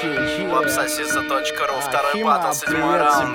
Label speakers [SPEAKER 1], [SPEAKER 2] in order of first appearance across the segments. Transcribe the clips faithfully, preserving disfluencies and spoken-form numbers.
[SPEAKER 1] Лапсосиса точка ру, второй батл, седьмой раунд.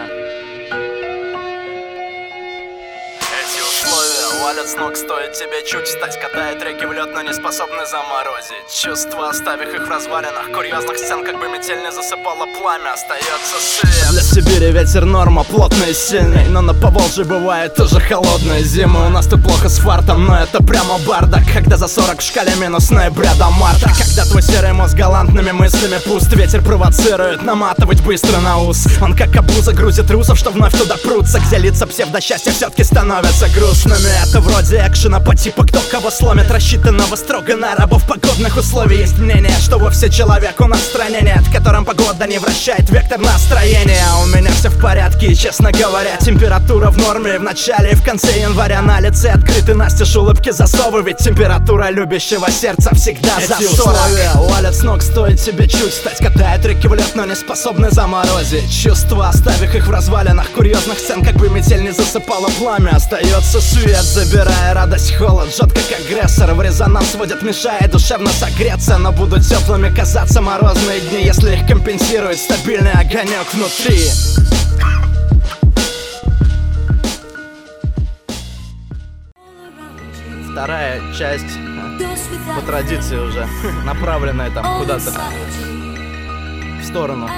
[SPEAKER 1] Эти условия валят с ног, стоит тебе чуть встать. Катает реки в лед, но не способны заморозить чувства, оставив их в развалинах курьезных сцен. Как бы метель не засыпала пламя, остается свет.
[SPEAKER 2] Для Сибири ветер норма, плотный и сильный, но на Поволжье бывает тоже холодные зимы. У нас тут плохо с фартом, но это прямо бардак, когда за сорок в шкале минус ноября до марта. Когда твой серый мозг галантными мыслями пуст, ветер провоцирует наматывать быстро на ус. Он как обуза грузит русов, что вновь туда прутся, где лица псевдосчастья все-таки становятся грустными. Это вроде экшена по типу «Кто кого сломит», рассчитанного строго на рабов погодных условий. Есть мнение, что вовсе человек у нас в стране нет, которым погода не вращает вектор настроения. У меня все в порядке, и, честно говоря, температура в норме в начале и в конце января. На лице открыты настежь улыбки засовы, ведь температура любящего сердца всегда за сорок. Эти условия валят с ног, стоит тебе чуть встать. Катает реки в лед, но не способны заморозить чувства, оставив их в развалинах курьезных сцен. Как бы метель не засыпала пламя, остается свет, забирая радость, холод жжет как агрессор. В резонанс водит, мешая душевно согреться. Но будут теплыми казаться морозные дни, если их компенсирует стабильный огонек внутри. Вторая часть, по традиции уже, направленная там куда-то в сторону.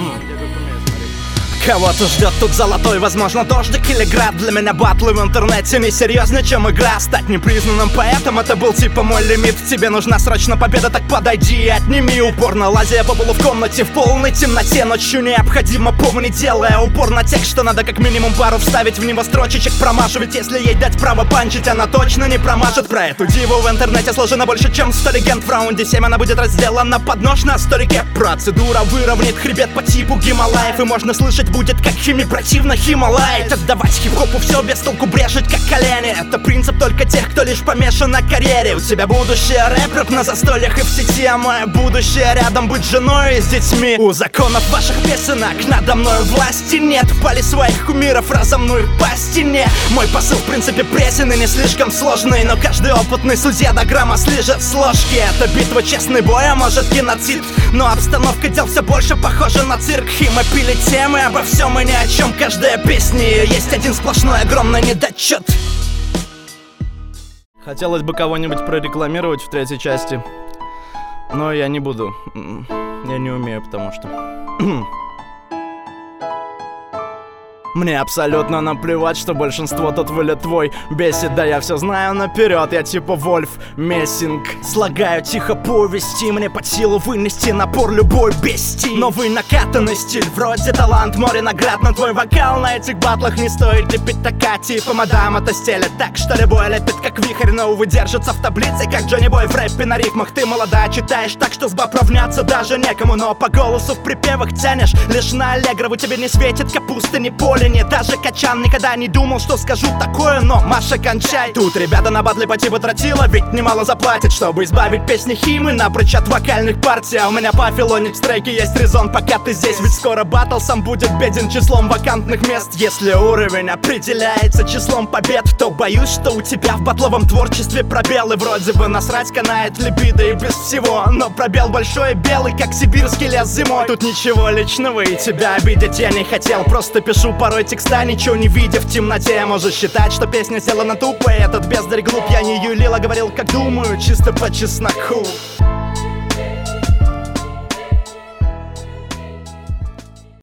[SPEAKER 2] Кого-то ждет тут золотой, возможно, дождик или град. Для меня батлы в интернете не серьезнее, чем игра. Стать непризнанным поэтом — это был типа мой лимит. Тебе нужна срочно победа, так подойди и отними. Упорно лазя по полу в комнате в полной темноте. Ночью необходимо помнить, делая упор на текст, что надо как минимум пару вставить в него строчечек. Промажу, ведь если ей дать право панчить, она точно не промажет. Про эту диву в интернете сложено больше, чем сто легенд. В раунде семь она будет разделана под нож на столике. Процедура выровняет хребет по типу Гималаев, и можно слышать будет, как химии противно Хималайт. Отдавать хип-хопу все без толку, брежет как колени. Это принцип только тех, кто лишь помешан на карьере. У тебя будущее рэпер на застольях и в сети, а мое будущее рядом быть женой и с детьми. У законов ваших песенок надо мною власти нет. Пали своих кумиров, разомну их по стене. Мой посыл в принципе пресен и не слишком сложный, но каждый опытный судья до грамма слижет с ложки. Это битва, честный бой, а может геноцид. Но обстановка дел все больше похожа на цирк. И мы пили темы обо всем и ни о чем. Каждая песня есть один сплошной огромный недочет. Хотелось бы кого-нибудь прорекламировать в третьей части, но я не буду. Я не умею, потому что... Мне абсолютно наплевать, что большинство тут вылет твой бесит. Да я все знаю наперед, я типа Вольф Мессинг. Слагаю тихо повести, мне под силу вынести напор любой бести. Новый накатанный стиль, вроде талант, море наград. Но твой вокал на этих батлах не стоит лепить така. Типа мадам это стелет так, что любой лепит как вихрь. Но увы держится в таблице, как Джонни Бой в рэпе на рифмах. Ты молода, читаешь так, что с баб равняться даже некому. Но по голосу в припевах тянешь лишь на аллегрову. Тебе не светит капуста, ни поле. Даже Качан никогда не думал, что скажу такое, но Маша, кончай. Тут ребята на батле по типу тротила, ведь немало заплатят, чтобы избавить песни Химы напрочь от вокальных партий. А у меня пофилонить в треке есть резон, пока ты здесь. Ведь скоро батл сам будет беден числом вакантных мест. Если уровень определяется числом побед, то боюсь, что у тебя в батловом творчестве пробелы. Вроде бы насрать канает либидо и без всего, но пробел большой и белый, как сибирский лес зимой. Тут ничего личного и тебя обидеть я не хотел, просто пишу порой текста, ничего не видя в темноте. Можешь считать, что песня сделана тупо, и этот бездарь глуп. Я не юлил, а говорил, как думаю, чисто по чесноку.